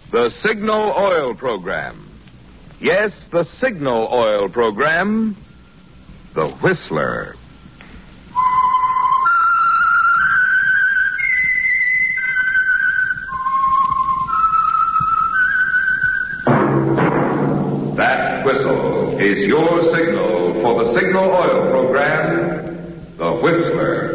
The Signal Oil Program. Yes, the Signal Oil Program. The Whistler. That whistle is your signal for the Signal Oil Program, The Whistler.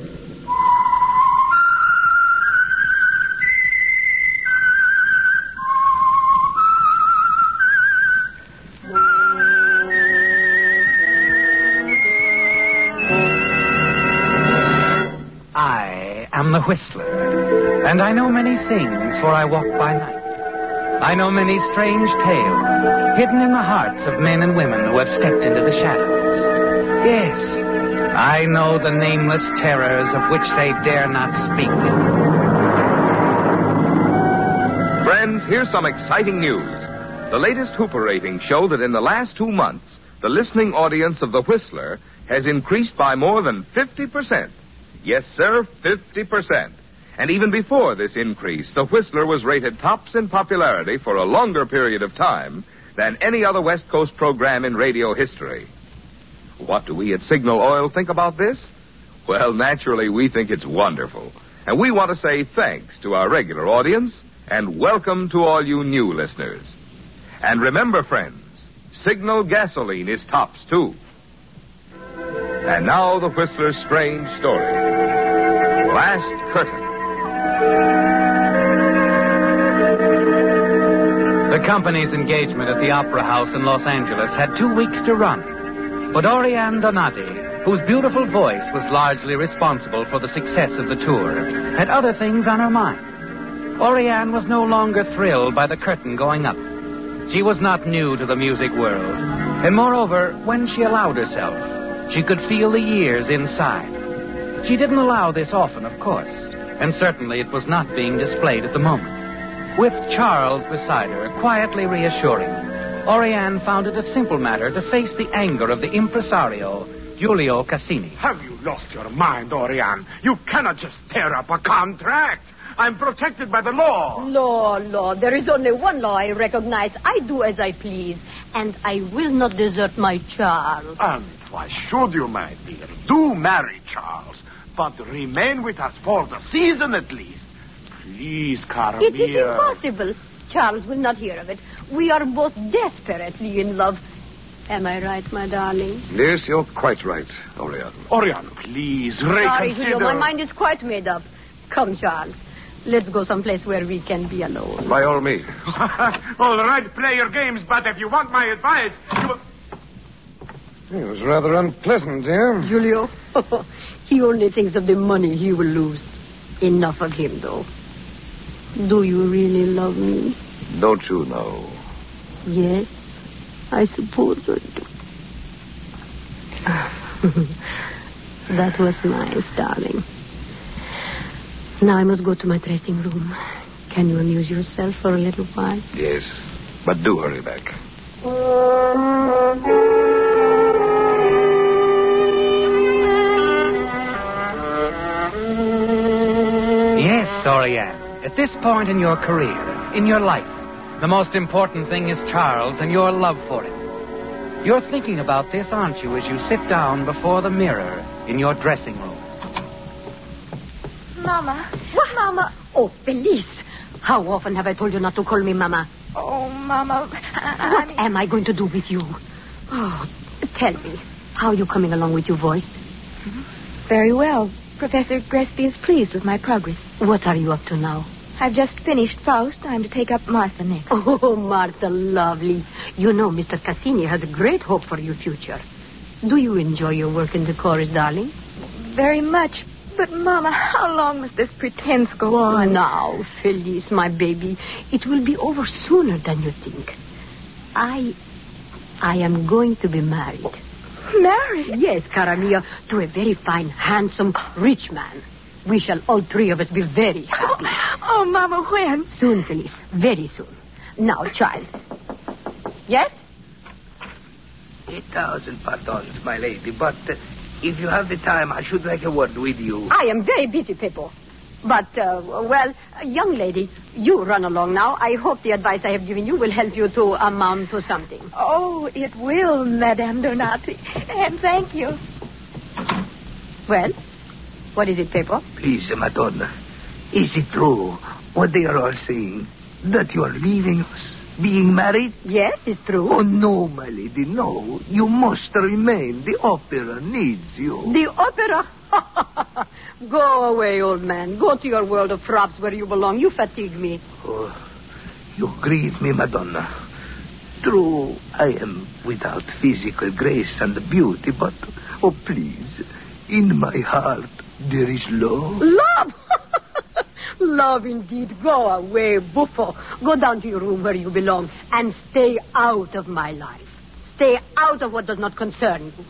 I am the Whistler, and I know many things, for I walk by night. I know many strange tales hidden in the hearts of men and women who have stepped into the shadows. Yes, I know the nameless terrors of which they dare not speak. Friends, here's some exciting news. The latest Hooper ratings show that in the last 2 months, the listening audience of The Whistler has increased by more than 50%. Yes, sir, 50%. And even before this increase, The Whistler was rated tops in popularity for a longer period of time than any other West Coast program in radio history. What do we at Signal Oil think about this? Well, naturally, we think it's wonderful. And we want to say thanks to our regular audience and welcome to all you new listeners. And remember, friends, Signal gasoline is tops, too. And now the Whistler's strange story. Last Curtain. The company's engagement at the Opera House in Los Angeles had 2 weeks to run. But Oriane Donati, whose beautiful voice was largely responsible for the success of the tour, had other things on her mind. Oriane was no longer thrilled by the curtain going up. She was not new to the music world. And moreover, when she allowed herself, she could feel the years inside. She didn't allow this often, of course. And certainly it was not being displayed at the moment. With Charles beside her, quietly reassuring, Oriane found it a simple matter to face the anger of the impresario, Giulio Cassini. Have you lost your mind, Oriane? You cannot just tear up a contract. I'm protected by the law. Law. There is only one law I recognize. I do as I please. And I will not desert my Charles. And why should you, my dear? Do marry Charles. But remain with us for the season at least. Please, cara It is mia. impossible. Charles will not hear of it. We are both desperately in love. Am I right, my darling? Yes, you're quite right, Oriane. Oriane, please, Sorry, reconsider. Julio, my mind is quite made up. Come, Charles. Let's go someplace where we can be alone. By all means. All right, play your games, but if you want my advice, It was rather unpleasant, dear. Julio, he only thinks of the money he will lose. Enough of him, though. Do you really love me? Don't you know? Yes, I suppose I do. That was nice, darling. Now I must go to my dressing room. Can you amuse yourself for a little while? Yes, but do hurry back. Yes, Oriane. At this point in your career, in your life, the most important thing is Charles and your love for him. You're thinking about this, aren't you, as you sit down before the mirror in your dressing room? Mama. What, Mama? Oh, Felice. How often have I told you not to call me Mama? Oh, Mama. What am I going to do with you? Oh, tell me. How are you coming along with your voice? Very well. Professor Gresby is pleased with my progress. What are you up to now? I've just finished Faust. I'm to take up Martha next. Oh, Martha, lovely. You know Mr. Cassini has a great hope for your future. Do you enjoy your work in the chorus, darling? Very much. But, Mama, how long must this pretense go on? Now, Felice, my baby, it will be over sooner than you think. I am going to be married. Married? Yes, cara mia, to a very fine, handsome, rich man. We shall all three of us be very happy. Oh, Mama, when? Soon, Felice, very soon. Now, child. Yes? 1,000 pardons, my lady, but if you have the time, I should like a word with you. I am very busy, Peppo. But, young lady, you run along now. I hope the advice I have given you will help you to amount to something. Oh, it will, Madame Donati. And thank you. Well, what is it, Peppo? Please, Madonna, is it true what they are all saying? That you are leaving us? Being married? Yes, it's true. Oh, no, my lady, no. You must remain. The opera needs you. The opera? Go away, old man. Go to your world of props where you belong. You fatigue me. Oh, you grieve me, Madonna. True, I am without physical grace and beauty, but, oh, please, in my heart there is love. Love? Love, indeed. Go away, buffo. Go down to your room where you belong and stay out of my life. Stay out of what does not concern you.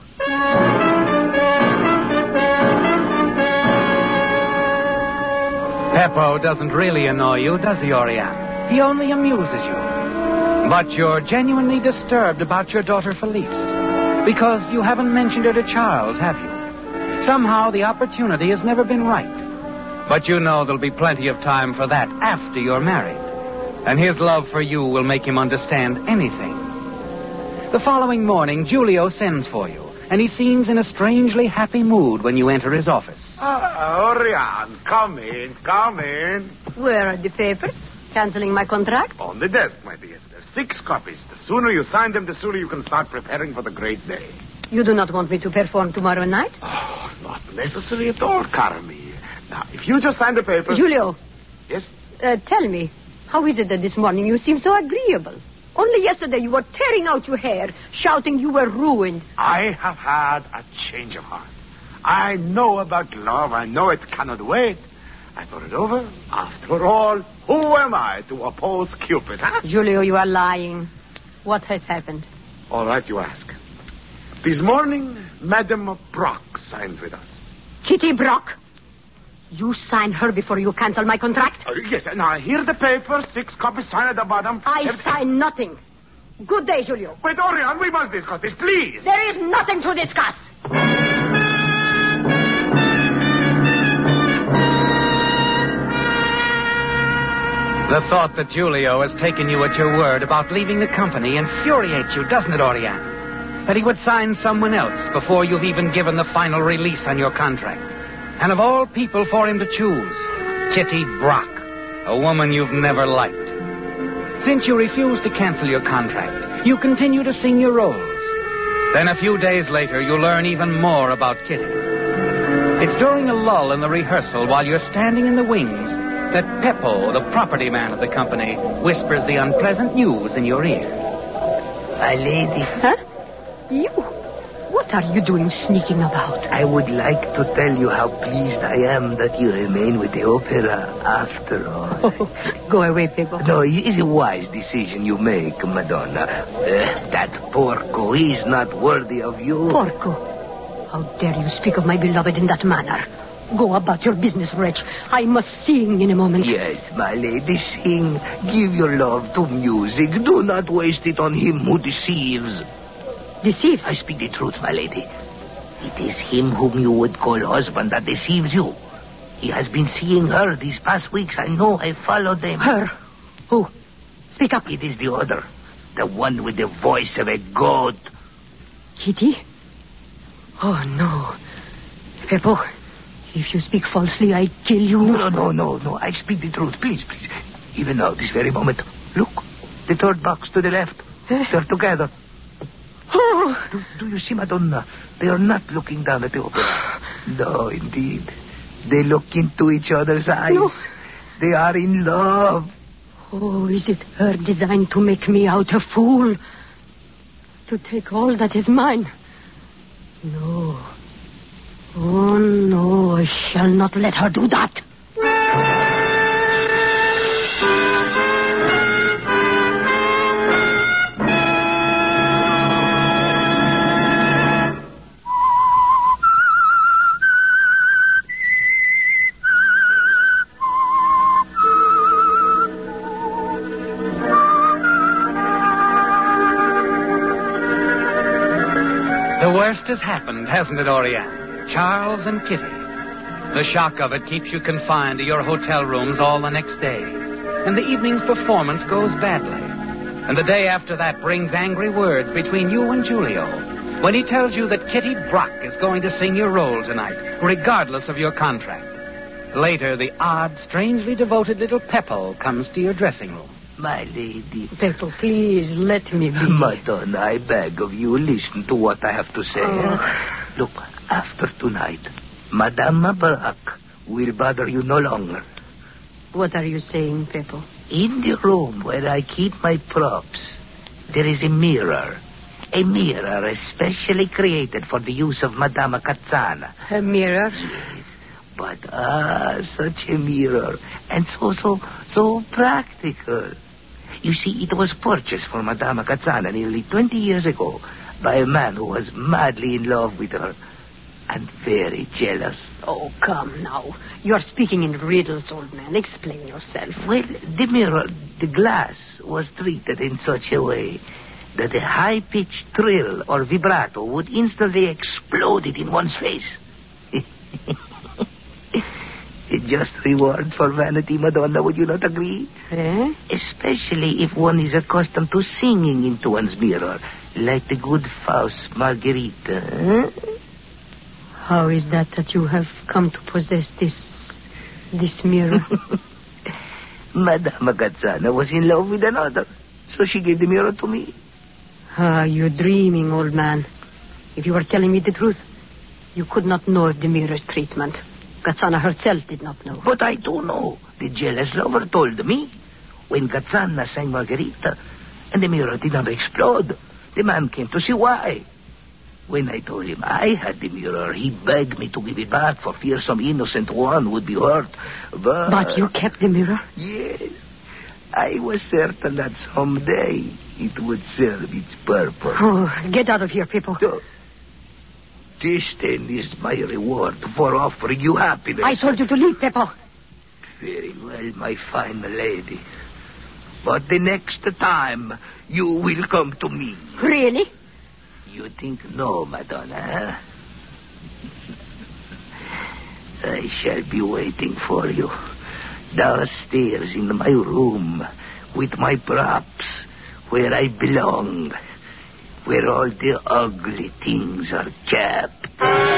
Peppo doesn't really annoy you, does he, Oriane? He only amuses you. But you're genuinely disturbed about your daughter Felice. Because you haven't mentioned her to Charles, have you? Somehow the opportunity has never been right. But you know there'll be plenty of time for that after you're married. And his love for you will make him understand anything. The following morning, Giulio sends for you, and he seems in a strangely happy mood when you enter his office. Oriane, come in, come in. Where are the papers? Canceling my contract? On the desk, my dear. There's 6 copies. The sooner you sign them, the sooner you can start preparing for the great day. You do not want me to perform tomorrow night? Oh, not necessary at all, Carmi. Now, if you just sign the papers... Giulio. Yes? Tell me, how is it that this morning you seem so agreeable? Only yesterday you were tearing out your hair, shouting you were ruined. I have had a change of heart. I know about love. I know it cannot wait. I thought it over. After all, who am I to oppose Cupid, huh? Giulio, you are lying. What has happened? All right, you ask. This morning, Madame Brock signed with us. Kitty Brock? You signed her before you cancel my contract? Yes, now here the papers, 6 copies signed at the bottom. I sign nothing. Good day, Giulio. Wait, Oriane, we must discuss this, please. There is nothing to discuss. The thought that Giulio has taken you at your word about leaving the company infuriates you, doesn't it, Oriane? That he would sign someone else before you've even given the final release on your contract. And of all people for him to choose, Kitty Brock, a woman you've never liked. Since you refuse to cancel your contract, you continue to sing your roles. Then a few days later, you learn even more about Kitty. It's during a lull in the rehearsal while you're standing in the wings that Peppo, the property man of the company, whispers the unpleasant news in your ear. My lady. Huh? You? What are you doing sneaking about? I would like to tell you how pleased I am that you remain with the opera after all. Oh, go away, Peppo. No, it is a wise decision you make, Madonna. That porco is not worthy of you. Porco? How dare you speak of my beloved in that manner? Go about your business, wretch. I must sing in a moment. Yes, my lady, sing. Give your love to music. Do not waste it on him who deceives. Deceives? I speak the truth, my lady. It is him whom you would call husband that deceives you. He has been seeing her these past weeks. I know. I followed them. Her? Who? Speak up. It is the other. The one with the voice of a goat. Kitty? Oh, no. Peppo, if you speak falsely, I kill you. No. I speak the truth. Please. Even now, this very moment. Look. The third box to the left. They're together. Oh. Do you see, Madonna? They are not looking down at the opera. No, indeed. They look into each other's eyes. No. They are in love. Oh, is it her design to make me out a fool? To take all that is mine? No. Oh, no, I shall not let her do that. The worst has happened, hasn't it, Oriane? Charles and Kitty. The shock of it keeps you confined to your hotel rooms all the next day. And the evening's performance goes badly. And the day after that brings angry words between you and Julio when he tells you that Kitty Brock is going to sing your role tonight, regardless of your contract. Later, the odd, strangely devoted little Peppo comes to your dressing room. My lady. Peppo, please, let me be. Madonna, I beg of you, listen to what I have to say. Look, after tonight, Madame Brock will bother you no longer. What are you saying, Peppo? In the room where I keep my props, there is a mirror. A mirror especially created for the use of Madame Cazzana. A mirror? Yes. But, such a mirror. And so practical. You see, it was purchased for Madame Cazzana nearly 20 years ago by a man who was madly in love with her and very jealous. Oh, come now. You're speaking in riddles, old man. Explain yourself. Well, the mirror, the glass, was treated in such a way that a high-pitched trill or vibrato would instantly explode it in one's face. A just reward for vanity, Madonna, would you not agree? Eh? Especially if one is accustomed to singing into one's mirror, like the good Faust Margherita. How is that you have come to possess this mirror? Madame Cazzana was in love with another, so she gave the mirror to me. You're dreaming, old man. If you were telling me the truth, you could not know of the mirror's treatment. Cazzana herself did not know. But I do know. The jealous lover told me. When Cazzana sang Margherita and the mirror did not explode, the man came to see why. When I told him I had the mirror, he begged me to give it back for fear some innocent one would be hurt. But you kept the mirror? Yes. I was certain that someday it would serve its purpose. Oh, get out of here, people. So, this, then, is my reward for offering you happiness. I told you to leave, Peppo. Very well, my fine lady. But the next time, you will come to me. Really? You think no, Madonna? I shall be waiting for you downstairs in my room with my props where I belong, where all the ugly things are kept.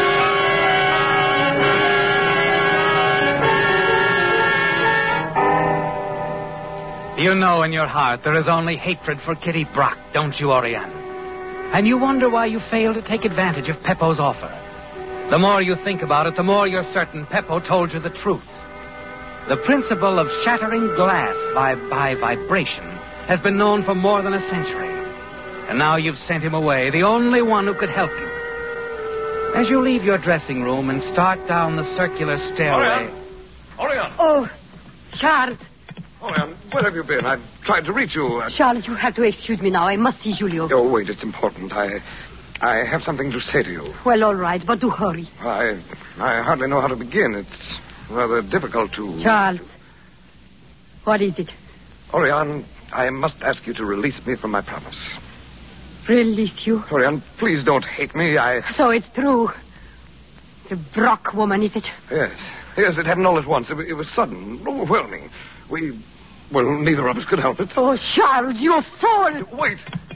You know in your heart there is only hatred for Kitty Brock, don't you, Oriane? And you wonder why you failed to take advantage of Peppo's offer. The more you think about it, the more you're certain Peppo told you the truth. The principle of shattering glass by vibration has been known for more than a century. And now you've sent him away, the only one who could help you. As you leave your dressing room and start down the circular stairway... Oriane! Oh, Charles. Oriane, where have you been? I've tried to reach you. Charles, you have to excuse me now. I must see Julio. Oh, wait, it's important. I have something to say to you. Well, all right, but do hurry. I hardly know how to begin. It's rather difficult to... Charles, what is it? Oriane, I must ask you to release me from my promise. Release you? Oriane, please don't hate me. So it's true. The Brock woman, is it? Yes, it happened all at once. It was sudden, overwhelming. Neither of us could help it. Oh, Charles, you fool! Wait.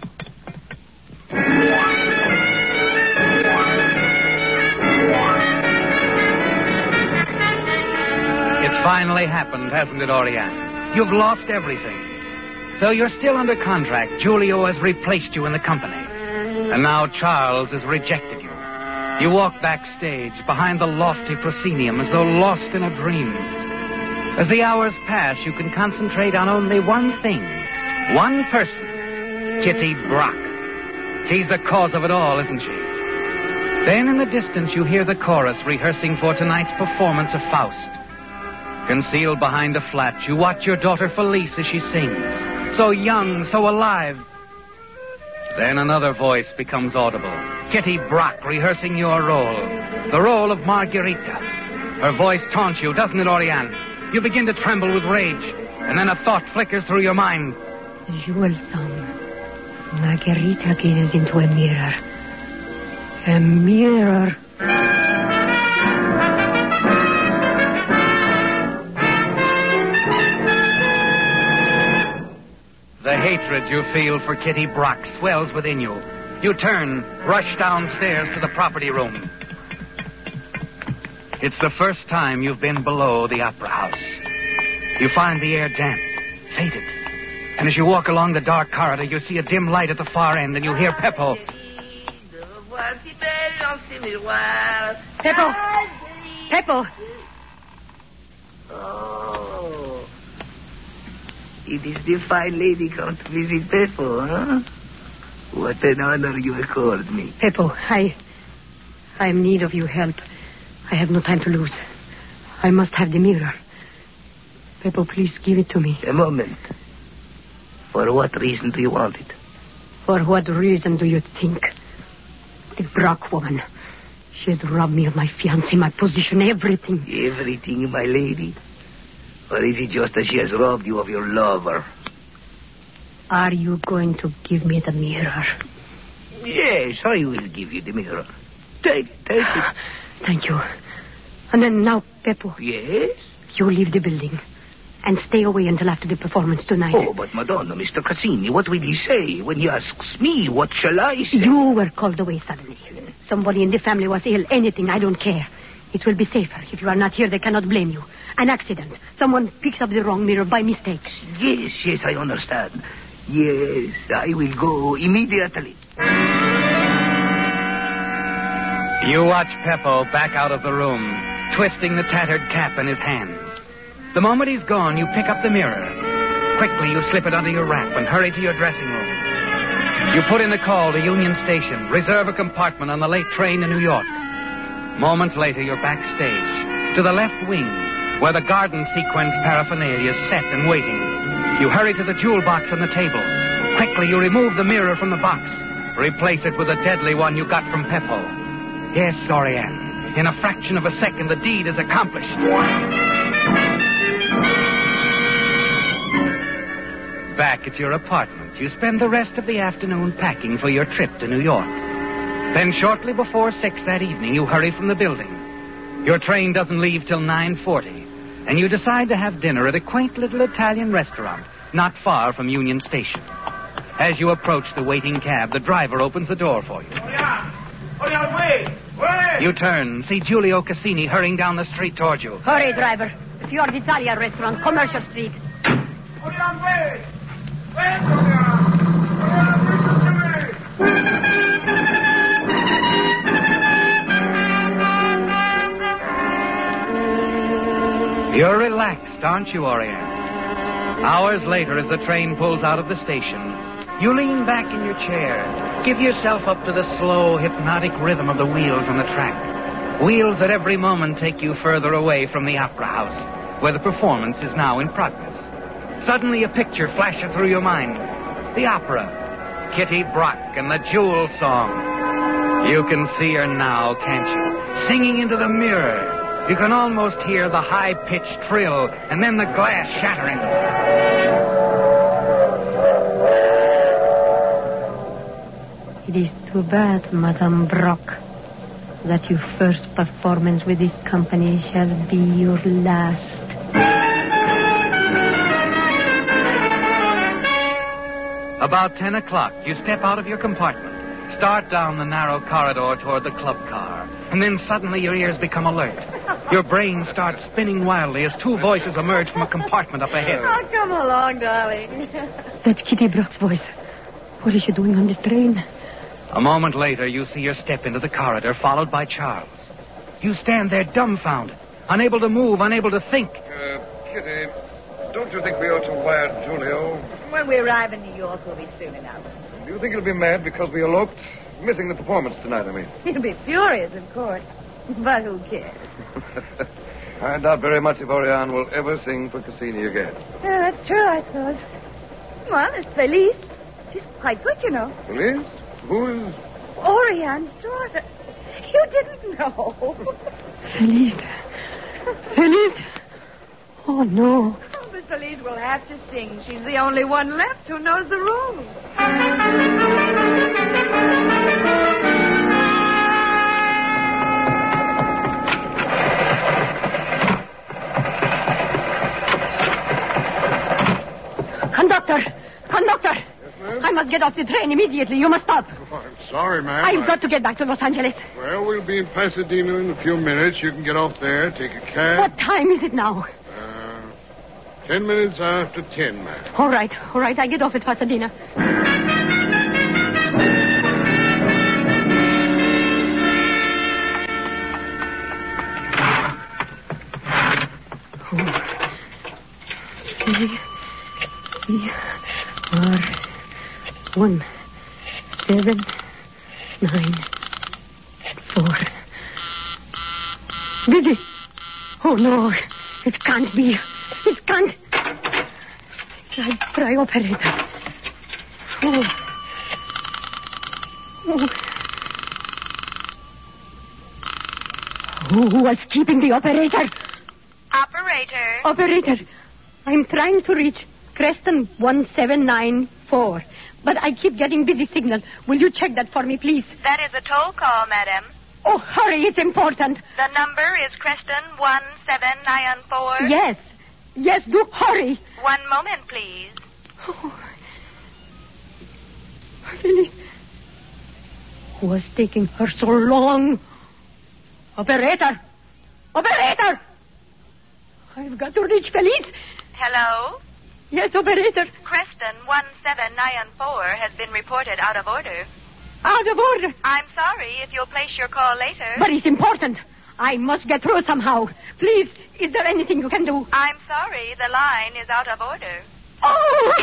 It's finally happened, hasn't it, Oriane? You've lost everything. Though you're still under contract, Julio has replaced you in the company. And now Charles has rejected you. You walk backstage behind the lofty proscenium as though lost in a dream. As the hours pass, you can concentrate on only one thing, one person, Kitty Brock. She's the cause of it all, isn't she? Then in the distance you hear the chorus rehearsing for tonight's performance of Faust. Concealed behind a flat, you watch your daughter Felice as she sings. So young, so alive. Then another voice becomes audible. Kitty Brock rehearsing your role. The role of Margherita. Her voice taunts you, doesn't it, Oriane? You begin to tremble with rage. And then a thought flickers through your mind. Jewel song. Margherita gazes into a mirror. A mirror. The hatred you feel for Kitty Brock swells within you. You turn, rush downstairs to the property room. It's the first time you've been below the Opera House. You find the air damp, faded. And as you walk along the dark corridor, you see a dim light at the far end, and you hear Peppo. Peppo! Peppo! Oh. It is the fine lady come to visit Peppo, huh? What an honor you accord me. Peppo, I am in need of your help. I have no time to lose. I must have the mirror. Peppo, please give it to me. A moment. For what reason do you want it? For what reason do you think? The Brock woman. She has robbed me of my fiancé, my position, everything. Everything, my lady? Or is it just that she has robbed you of your lover? Are you going to give me the mirror? Yes, I will give you the mirror. Take it. Thank you. And then now, Peppo. Yes? You leave the building. And stay away until after the performance tonight. Oh, but Madonna, Mr. Cassini, what will he say when he asks me? What shall I say? You were called away suddenly. Somebody in the family was ill. Anything, I don't care. It will be safer. If you are not here, they cannot blame you. An accident. Someone picks up the wrong mirror by mistake. Yes, I understand. Yes, I will go immediately. You watch Peppo back out of the room, twisting the tattered cap in his hands. The moment he's gone, you pick up the mirror. Quickly, you slip it under your wrap and hurry to your dressing room. You put in a call to Union Station, reserve a compartment on the late train to New York. Moments later, you're backstage, to the left wing, where the garden sequence paraphernalia is set and waiting. You hurry to the jewel box on the table. Quickly, you remove the mirror from the box. Replace it with the deadly one you got from Peppo. Yes, Oriane. In a fraction of a second, the deed is accomplished. Back at your apartment, you spend the rest of the afternoon packing for your trip to New York. Then shortly before 6 that evening, you hurry from the building. Your train doesn't leave till 9:40, and you decide to have dinner at a quaint little Italian restaurant not far from Union Station. As you approach the waiting cab, the driver opens the door for you. Oriane, wait! You turn, see Giulio Cassini hurrying down the street toward you. Hurry, driver. Fior d'Italia restaurant, Commercial Street. Oriane, wait! Wait, Oriane! You're relaxed, aren't you, Oriane? Hours later, as the train pulls out of the station, you lean back in your chair, give yourself up to the slow, hypnotic rhythm of the wheels on the track. Wheels that every moment take you further away from the Opera House, where the performance is now in progress. Suddenly a picture flashes through your mind. The opera. Kitty Brock and the Jewel Song. You can see her now, can't you? Singing into the mirror. You can almost hear the high-pitched trill and then the glass shattering. It is too bad, Madame Brock, that your first performance with this company shall be your last. About 10 o'clock, you step out of your compartment, start down the narrow corridor toward the club car, and then suddenly your ears become alert. Your brain starts spinning wildly as two voices emerge from a compartment up ahead. Oh, come along, darling. That's Kitty Brock's voice. What is she doing on this train? A moment later, you see her step into the corridor, followed by Charles. You stand there dumbfounded, unable to move, unable to think. Kitty, don't you think we ought to wire Giulio? When we arrive in New York, we'll be soon enough. Do you think he'll be mad because we eloped? Missing the performance tonight, I mean. He'll be furious, of course. But who cares? I doubt very much if Oriane will ever sing for Cassini again. Yeah, that's true, I suppose. Well, it's Felice. She's quite good, you know. Felice? Who is... Oriane's daughter. You didn't know. Felice. Felice. Oh, no. Oh, but Felice will have to sing. She's the only one left who knows the rules. must get off the train immediately. You must stop. Oh, I'm sorry, ma'am. I've got to get back to Los Angeles. Well, we'll be in Pasadena in a few minutes. You can get off there, take a cab. What time is it now? 10 minutes after 10, ma'am. All right. I get off at Pasadena. C-R-1-7-9-4. Busy. Oh, no. It can't be. It can't. Try operator. Oh. Who was keeping the operator? Operator. I'm trying to reach Creston 1794, but I keep getting busy signal. Will you check that for me, please? That is a toll call, madam. Oh, hurry, it's important. The number is Creston 1794. Yes, do hurry. One moment, please. Oh. Really? Who was taking her so long? Operator! I've got to reach Felice. Hello? Yes, operator. Creston 1794 has been reported out of order. Out of order? I'm sorry if you'll place your call later. But it's important. I must get through somehow. Please, is there anything you can do? I'm sorry, the line is out of order. Oh!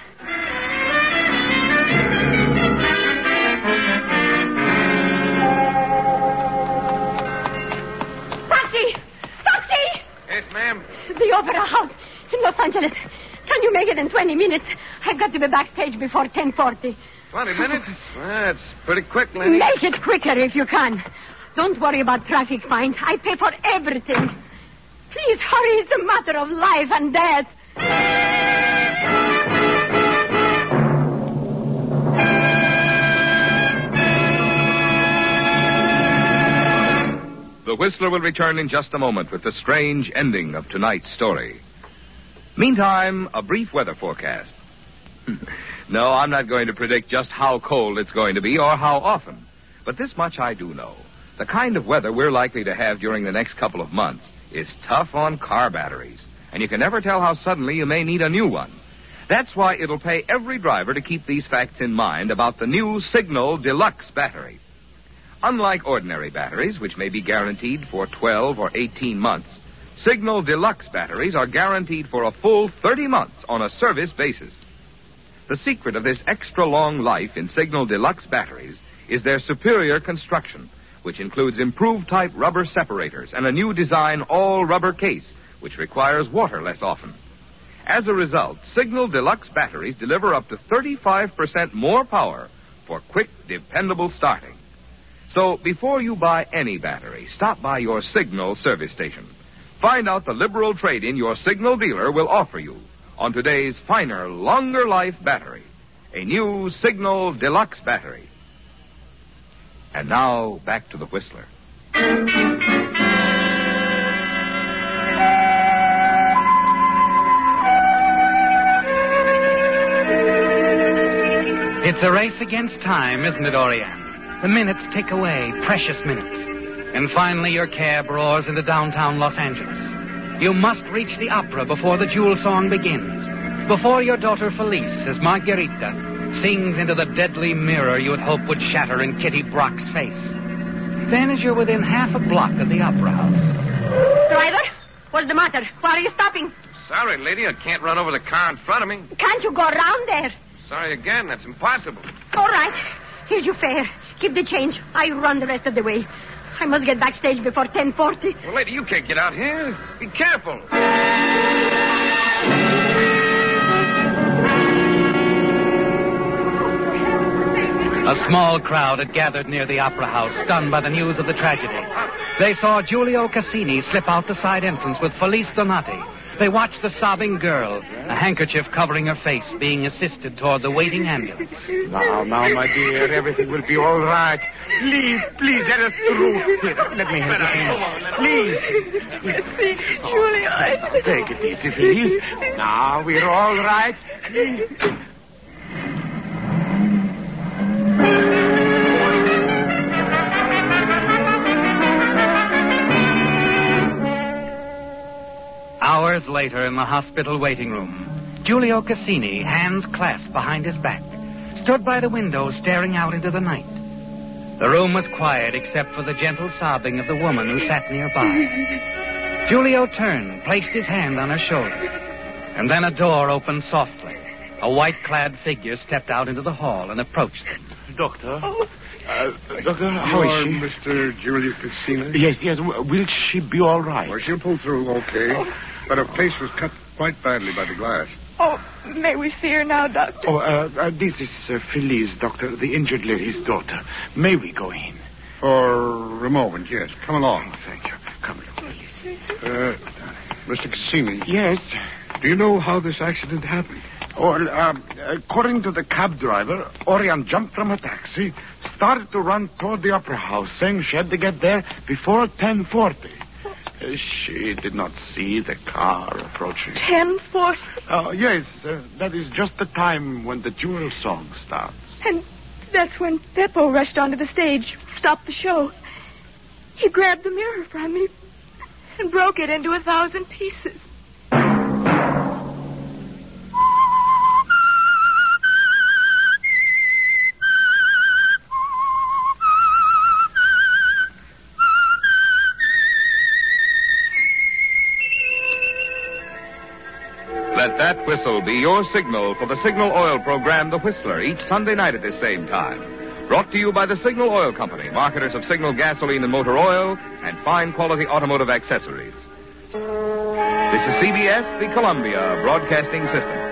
Taxi! Yes, ma'am. The Opera House in Los Angeles. Can you make it in 20 minutes? I've got to be backstage before 10:40. 20 minutes? That's pretty quick, lady. Make it quicker if you can. Don't worry about traffic fines. I pay for everything. Please hurry. It's a matter of life and death. The Whistler will return in just a moment with the strange ending of tonight's story. Meantime, a brief weather forecast. No, I'm not going to predict just how cold it's going to be or how often. But this much I do know. The kind of weather we're likely to have during the next couple of months is tough on car batteries. And you can never tell how suddenly you may need a new one. That's why it'll pay every driver to keep these facts in mind about the new Signal Deluxe battery. Unlike ordinary batteries, which may be guaranteed for 12 or 18 months, Signal Deluxe batteries are guaranteed for a full 30 months on a service basis. The secret of this extra long life in Signal Deluxe batteries is their superior construction, which includes improved type rubber separators and a new design all-rubber case, which requires water less often. As a result, Signal Deluxe batteries deliver up to 35% more power for quick, dependable starting. So before you buy any battery, stop by your Signal service station. Find out the liberal trade-in your Signal dealer will offer you on today's finer, longer life battery, a new Signal Deluxe battery. And now, back to the Whistler. It's a race against time, isn't it, Oriane? The minutes tick away, precious minutes. And finally your cab roars into downtown Los Angeles. You must reach the opera before the Jewel song begins. Before your daughter Felice, as Margarita, sings into the deadly mirror you had hoped would shatter in Kitty Brock's face. Then as you're within half a block of the Opera House. Driver, what's the matter? Why are you stopping? Sorry, lady, I can't run over the car in front of me. Can't you go around there? Sorry again, that's impossible. All right. Here's your fare. Keep the change. I run the rest of the way. I must get backstage before 10:40. Well, lady, you can't get out here. Be careful. A small crowd had gathered near the Opera House, stunned by the news of the tragedy. They saw Giulio Cassini slip out the side entrance with Felice Donati. They watched the sobbing girl, a handkerchief covering her face, being assisted toward the waiting ambulance. Now, my dear, everything will be all right. Please, let us through. Here, let me have your hand. Please. Julia, Take it easy, please. Now, we're all right. Please. later in the hospital waiting room, Giulio Cassini, hands clasped behind his back, stood by the window staring out into the night. The room was quiet except for the gentle sobbing of the woman who sat nearby. Giulio turned, placed his hand on her shoulder, and then a door opened softly. A white-clad figure stepped out into the hall and approached them. Doctor? Doctor, how You are is she? Mr. Giulio Cassini? Yes. Will she be all right? Well, she'll pull through okay. But her face was cut quite badly by the glass. Oh, may we see her now, Doctor? This is Felice, Doctor, the injured lady's daughter. May we go in? For a moment, yes. Come along. Oh, thank you. Come along, Felice. Mr. Cassini, Yes. do you know how this accident happened? According to the cab driver, Orion jumped from a taxi, started to run toward the opera house, saying she had to get there before 10:40. She did not see the car approaching. 10:40. Yes, that is just the time when the jewel song starts. And that's when Beppo rushed onto the stage, stopped the show. He grabbed the mirror from me and broke it into 1,000 pieces. Let that whistle be your signal for the Signal Oil program, The Whistler, each Sunday night at this same time. Brought to you by the Signal Oil Company, marketers of Signal gasoline and motor oil and fine quality automotive accessories. This is CBS, the Columbia Broadcasting System.